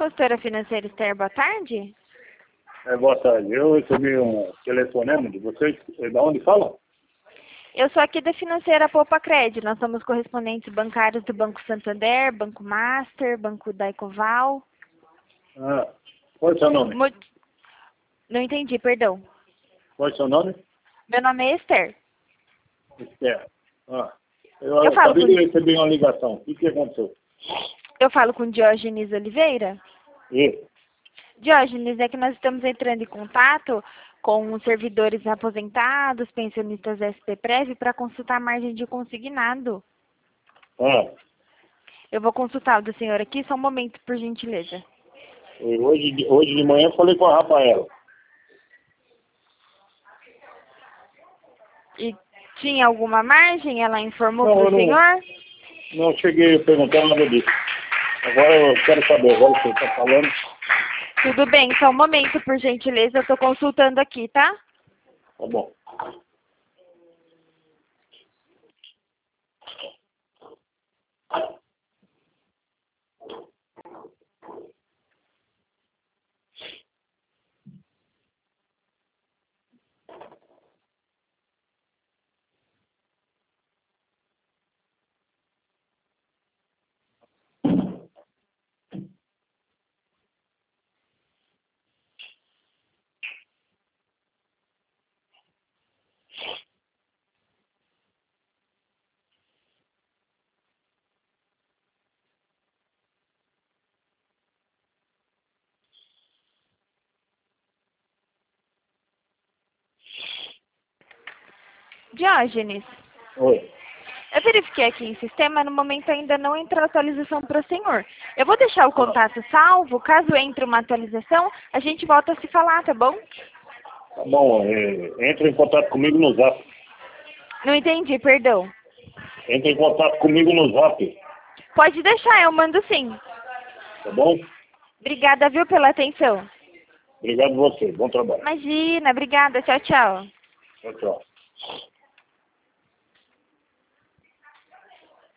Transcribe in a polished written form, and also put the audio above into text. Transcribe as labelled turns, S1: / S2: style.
S1: consultora financeira Esther, boa tarde.
S2: Boa tarde. Eu recebi um telefonema de vocês. Da onde falam?
S1: Eu sou aqui da financeira Poupa Cred. Nós somos correspondentes bancários do Banco Santander, Banco Master, Banco da Ecoval.
S2: Qual é o seu nome?
S1: Não entendi, perdão.
S2: Qual é o seu nome?
S1: Meu nome é Esther.
S2: Esther.
S1: Eu falo
S2: acabei
S1: com...
S2: de receber uma ligação. O que aconteceu?
S1: Eu falo com Diógenes Oliveira?
S2: Isso.
S1: Diógenes, é que nós estamos entrando em contato com os servidores aposentados, pensionistas SPPrev, para consultar a margem de consignado. Eu vou consultar o do senhor aqui, só um momento, por gentileza.
S2: Hoje de manhã eu falei com a Rafaela.
S1: E tinha alguma margem? Ela informou para o senhor?
S2: Não cheguei a perguntar nada disso. Agora eu quero saber, agora que você está falando.
S1: Tudo bem, só um momento, por gentileza, eu estou consultando aqui, tá?
S2: Tá bom.
S1: Diógenes,
S2: Oi.
S1: eu verifiquei aqui em sistema, no momento ainda não entrou atualização para o senhor. Eu vou deixar o contato salvo, caso entre uma atualização, a gente volta a se falar, tá bom?
S2: Tá bom, entra em contato comigo no Zap.
S1: Não entendi, perdão.
S2: Entra em contato comigo no Zap.
S1: Pode deixar, eu mando sim.
S2: Tá bom?
S1: Obrigada, viu, pela atenção.
S2: Obrigado a você. Bom trabalho.
S1: Imagina, obrigada, tchau, tchau.
S2: Tchau, tchau.